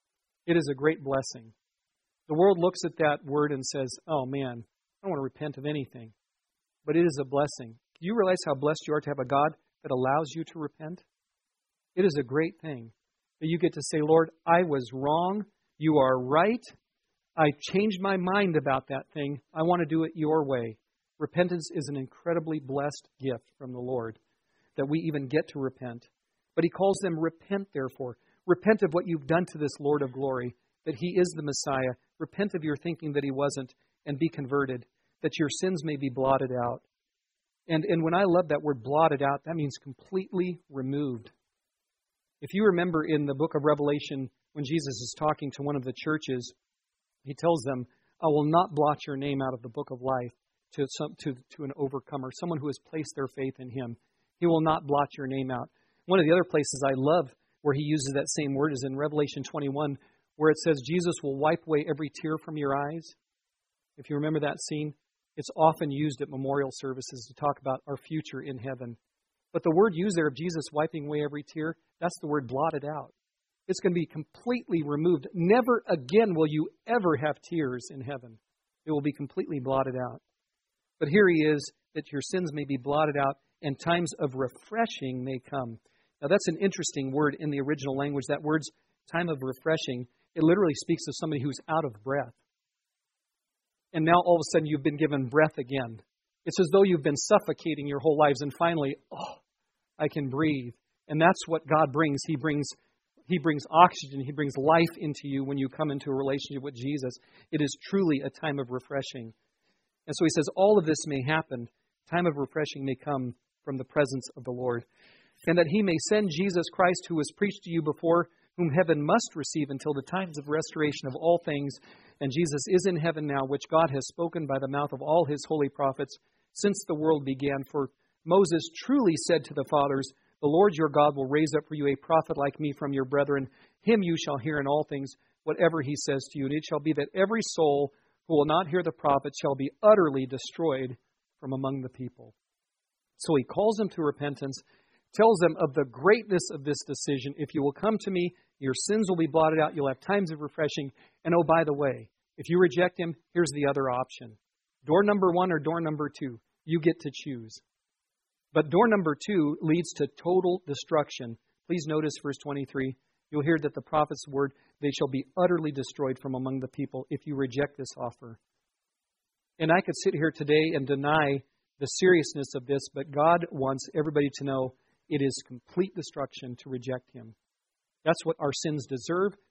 It is a great blessing. The world looks at that word and says, oh man, I don't want to repent of anything. But it is a blessing. Do you realize how blessed you are to have a God that allows you to repent? It is a great thing that you get to say, Lord, I was wrong. You are right. I changed my mind about that thing. I want to do it your way. Repentance is an incredibly blessed gift from the Lord that we even get to repent. But He calls them, repent therefore. Repent of what you've done to this Lord of glory, that He is the Messiah. Repent of your thinking that He wasn't, and be converted, that your sins may be blotted out. And when I love that word blotted out, that means completely removed. If you remember in the book of Revelation, when Jesus is talking to one of the churches, He tells them, I will not blot your name out of the book of life to an overcomer, someone who has placed their faith in Him. He will not blot your name out. One of the other places I love where He uses that same word is in Revelation 21, where it says Jesus will wipe away every tear from your eyes. If you remember that scene, it's often used at memorial services to talk about our future in heaven. But the word used there of Jesus wiping away every tear, that's the word blotted out. It's going to be completely removed. Never again will you ever have tears in heaven. It will be completely blotted out. But here He is, that your sins may be blotted out and times of refreshing may come. Now that's an interesting word in the original language. That word's time of refreshing. It literally speaks of somebody who's out of breath. And now all of a sudden you've been given breath again. It's as though you've been suffocating your whole lives and finally, I can breathe. And that's what God brings. He brings oxygen. He brings life into you when you come into a relationship with Jesus. It is truly a time of refreshing. And so He says, all of this may happen. Time of refreshing may come from the presence of the Lord. And that He may send Jesus Christ, who was preached to you before, whom heaven must receive until the times of restoration of all things. And Jesus is in heaven now, which God has spoken by the mouth of all His holy prophets since the world began. For Moses truly said to the fathers, the Lord your God will raise up for you a prophet like me from your brethren. Him you shall hear in all things, whatever he says to you. And it shall be that every soul who will not hear the prophet shall be utterly destroyed from among the people. So He calls them to repentance, tells them of the greatness of this decision. If you will come to me, your sins will be blotted out. You'll have times of refreshing. And oh, by the way, if you reject Him, here's the other option. Door number 1 or door number 2. You get to choose. But door number 2 leads to total destruction. Please notice verse 23. You'll hear that the prophet's word, they shall be utterly destroyed from among the people if you reject this offer. And I could sit here today and deny the seriousness of this, but God wants everybody to know it is complete destruction to reject Him. That's what our sins deserve.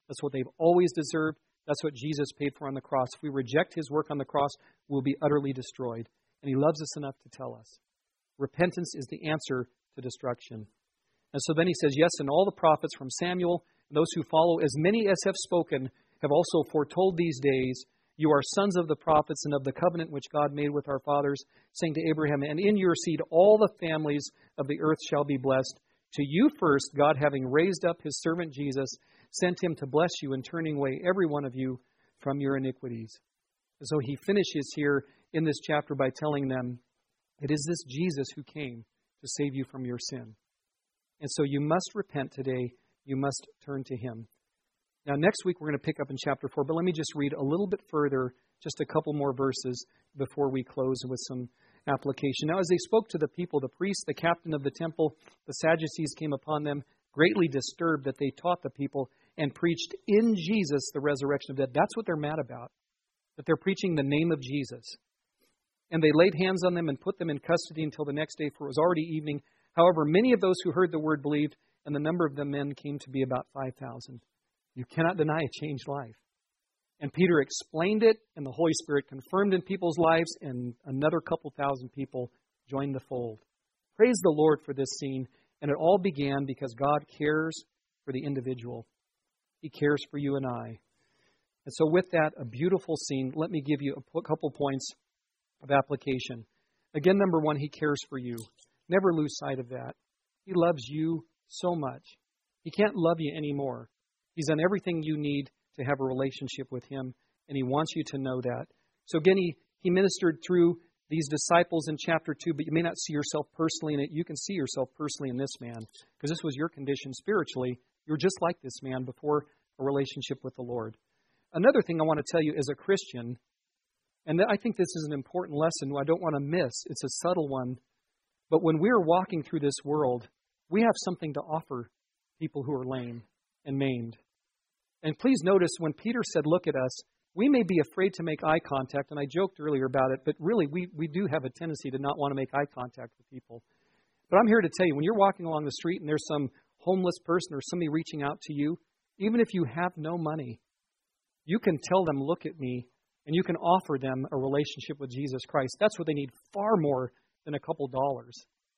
That's what they've always deserved. That's what Jesus paid for on the cross. If we reject His work on the cross, we'll be utterly destroyed. And He loves us enough to tell us. Repentance is the answer to destruction. And so then He says, yes, and all the prophets from Samuel, and those who follow, as many as have spoken, have also foretold these days. You are sons of the prophets and of the covenant which God made with our fathers, saying to Abraham, and in your seed all the families of the earth shall be blessed. To you first, God, having raised up His servant Jesus, sent Him to bless you in turning away every one of you from your iniquities. And so He finishes here in this chapter by telling them, it is this Jesus who came to save you from your sin. And so you must repent today. You must turn to Him. Now, next week we're going to pick up in chapter 4, but let me just read a little bit further, just a couple more verses before we close with some application. Now, as they spoke to the people, the priest, the captain of the temple, the Sadducees came upon them, greatly disturbed that they taught the people and preached in Jesus the resurrection of the dead. That's what they're mad about, that they're preaching the name of Jesus. And they laid hands on them and put them in custody until the next day, for it was already evening. However, many of those who heard the word believed, and the number of the men came to be about 5,000. You cannot deny a changed life. And Peter explained it, and the Holy Spirit confirmed in people's lives, and another couple thousand people joined the fold. Praise the Lord for this scene. And it all began because God cares for the individual. He cares for you and I. And so with that, a beautiful scene, let me give you a couple points of application. Again, number one, He cares for you. Never lose sight of that. He loves you so much. He can't love you anymore. He's done everything you need to have a relationship with Him, and He wants you to know that. So again, He ministered through these disciples in chapter 2, but you may not see yourself personally in it. You can see yourself personally in this man, because this was your condition spiritually. You're just like this man before a relationship with the Lord. Another thing I want to tell you as a Christian, and I think this is an important lesson I don't want to miss. It's a subtle one. But when we're walking through this world, we have something to offer people who are lame and maimed. And please notice when Peter said, look at us, we may be afraid to make eye contact, and I joked earlier about it, but really we do have a tendency to not want to make eye contact with people. But I'm here to tell you, when you're walking along the street and there's some homeless person or somebody reaching out to you, even if you have no money, you can tell them, look at me, and you can offer them a relationship with Jesus Christ. That's what they need far more than a couple dollars.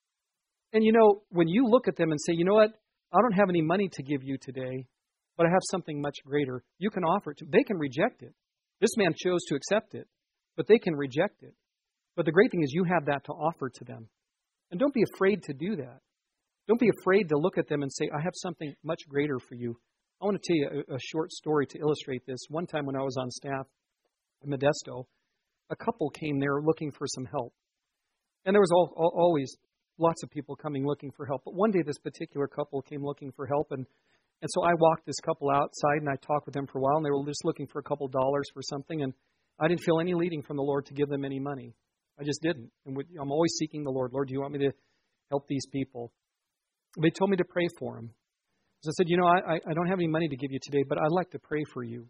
And you know, when you look at them and say, you know what, I don't have any money to give you today, but I have something much greater, you can offer it to them. They can reject it. This man chose to accept it, but they can reject it. But the great thing is you have that to offer to them. And don't be afraid to do that. Don't be afraid to look at them and say, I have something much greater for you. I want to tell you a short story to illustrate this. One time when I was on staff in Modesto, a couple came there looking for some help. And there was always lots of people coming looking for help. But one day this particular couple came looking for help, and so I walked this couple outside and I talked with them for a while, and they were just looking for a couple dollars for something, and I didn't feel any leading from the Lord to give them any money. I just didn't. And I'm always seeking the Lord. Lord, do you want me to help these people? They told me to pray for them. So I said, you know, I don't have any money to give you today, but I'd like to pray for you.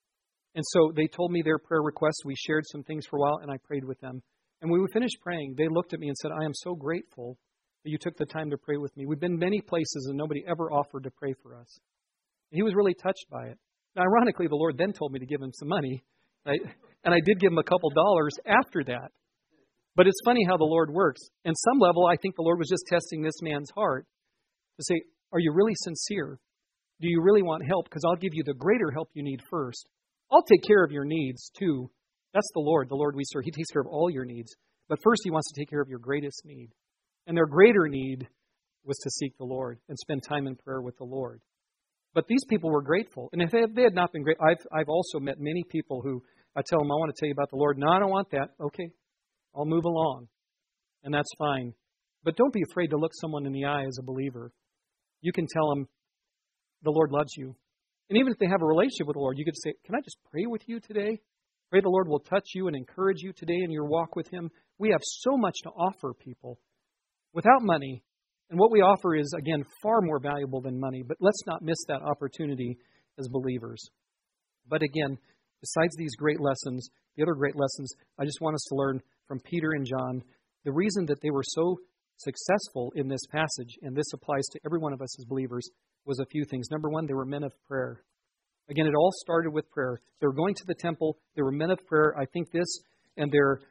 And so they told me their prayer requests. We shared some things for a while, and I prayed with them. And when we finished praying, they looked at me and said, I am so grateful that you took the time to pray with me. We've been many places, and nobody ever offered to pray for us. And he was really touched by it. Now, ironically, the Lord then told me to give him some money, right? And I did give him a couple dollars after that. But it's funny how the Lord works. And some level, I think the Lord was just testing this man's heart to say, are you really sincere? Do you really want help? Because I'll give you the greater help you need first. I'll take care of your needs too. That's the Lord we serve. He takes care of all your needs. But first He wants to take care of your greatest need. And their greater need was to seek the Lord and spend time in prayer with the Lord. But these people were grateful. And if they had not been grateful, I've also met many people who I tell them, I want to tell you about the Lord. No, I don't want that. Okay, I'll move along. And that's fine. But don't be afraid to look someone in the eye as a believer. You can tell them, the Lord loves you. And even if they have a relationship with the Lord, you could say, can I just pray with you today? Pray the Lord will touch you and encourage you today in your walk with Him. We have so much to offer people without money. And what we offer is, again, far more valuable than money. But let's not miss that opportunity as believers. But again, besides these great lessons, the other great lessons I just want us to learn from Peter and John, the reason that they were so successful in this passage, and this applies to every one of us as believers, was a few things. Number one, they were men of prayer. Again, it all started with prayer. They were going to the temple. They were men of prayer. I think this and their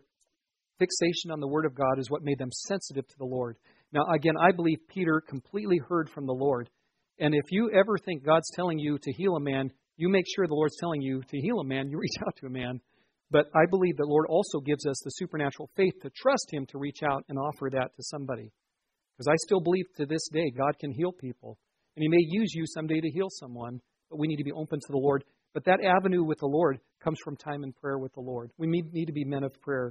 fixation on the Word of God is what made them sensitive to the Lord. Now, again, I believe Peter completely heard from the Lord. And if you ever think God's telling you to heal a man, you make sure the Lord's telling you to heal a man. You reach out to a man. But I believe the Lord also gives us the supernatural faith to trust Him to reach out and offer that to somebody. Because I still believe to this day God can heal people. And He may use you someday to heal someone, but we need to be open to the Lord. But that avenue with the Lord comes from time in prayer with the Lord. We need to be men of prayer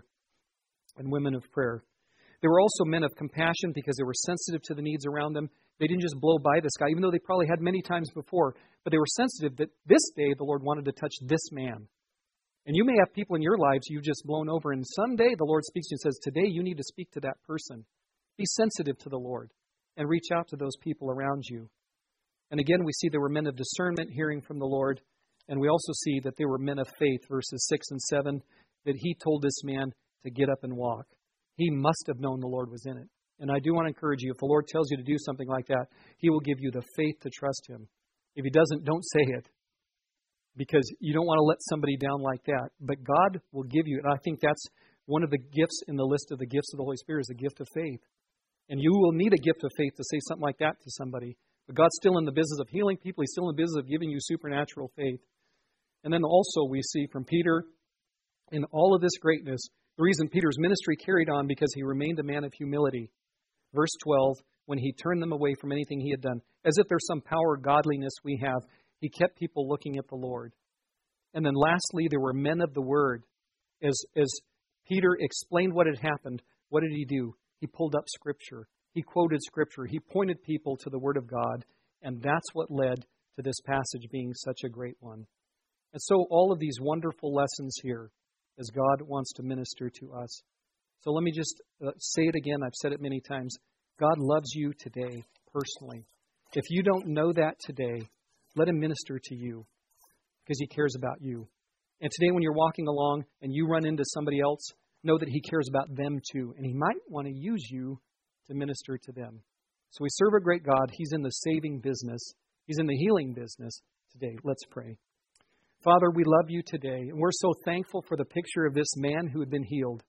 and women of prayer. They were also men of compassion because they were sensitive to the needs around them. They didn't just blow by this guy, even though they probably had many times before. But they were sensitive that this day the Lord wanted to touch this man. And you may have people in your lives you've just blown over, and someday the Lord speaks to you and says, today you need to speak to that person. Be sensitive to the Lord and reach out to those people around you. And again, we see there were men of discernment hearing from the Lord. And we also see that they were men of faith, verses 6 and 7, that He told this man to get up and walk. He must have known the Lord was in it. And I do want to encourage you, if the Lord tells you to do something like that, He will give you the faith to trust Him. If He doesn't, don't say it, because you don't want to let somebody down like that. But God will give you, and I think that's one of the gifts in the list of the gifts of the Holy Spirit, is the gift of faith. And you will need a gift of faith to say something like that to somebody. But God's still in the business of healing people. He's still in the business of giving you supernatural faith. And then also we see from Peter, in all of this greatness, the reason Peter's ministry carried on because he remained a man of humility. Verse 12, when he turned them away from anything he had done, as if there's some power or godliness we have, he kept people looking at the Lord. And then lastly, there were men of the Word. As Peter explained what had happened, what did he do? He pulled up Scripture. He quoted Scripture. He pointed people to the Word of God. And that's what led to this passage being such a great one. And so all of these wonderful lessons here, as God wants to minister to us. So let me just say it again. I've said it many times. God loves you today, personally. If you don't know that today, let Him minister to you, because He cares about you. And today when you're walking along and you run into somebody else, know that He cares about them too. And He might want to use you to minister to them. So we serve a great God. He's in the saving business. He's in the healing business today. Let's pray. Father, we love You today, and we're so thankful for the picture of this man who had been healed,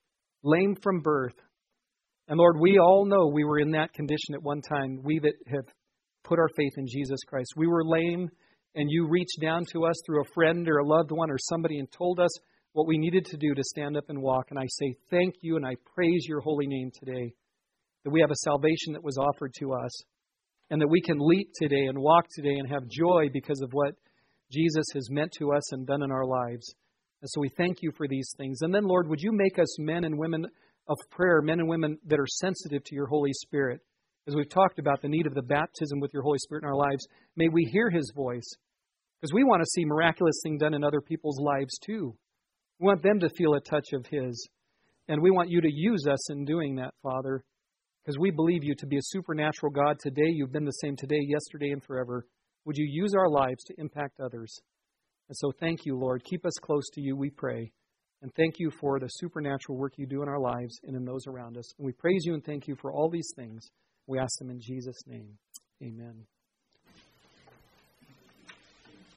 lame from birth. And Lord, we all know we were in that condition at one time, we that have put our faith in Jesus Christ. We were lame, and You reached down to us through a friend or a loved one or somebody and told us what we needed to do to stand up and walk. And I say thank You, and I praise Your holy name today, that we have a salvation that was offered to us, and that we can leap today and walk today and have joy because of what Jesus has meant to us and done in our lives. And so we thank You for these things. And then, Lord, would You make us men and women of prayer, men and women that are sensitive to Your Holy Spirit. As we've talked about the need of the baptism with Your Holy Spirit in our lives, may we hear His voice, because we want to see miraculous things done in other people's lives too. We want them to feel a touch of His. And we want You to use us in doing that, Father, because we believe You to be a supernatural God today. You've been the same today, yesterday, and forever. Would You use our lives to impact others? And so thank You, Lord. Keep us close to You, we pray. And thank You for the supernatural work You do in our lives and in those around us. And we praise You and thank You for all these things. We ask them in Jesus' name. Amen.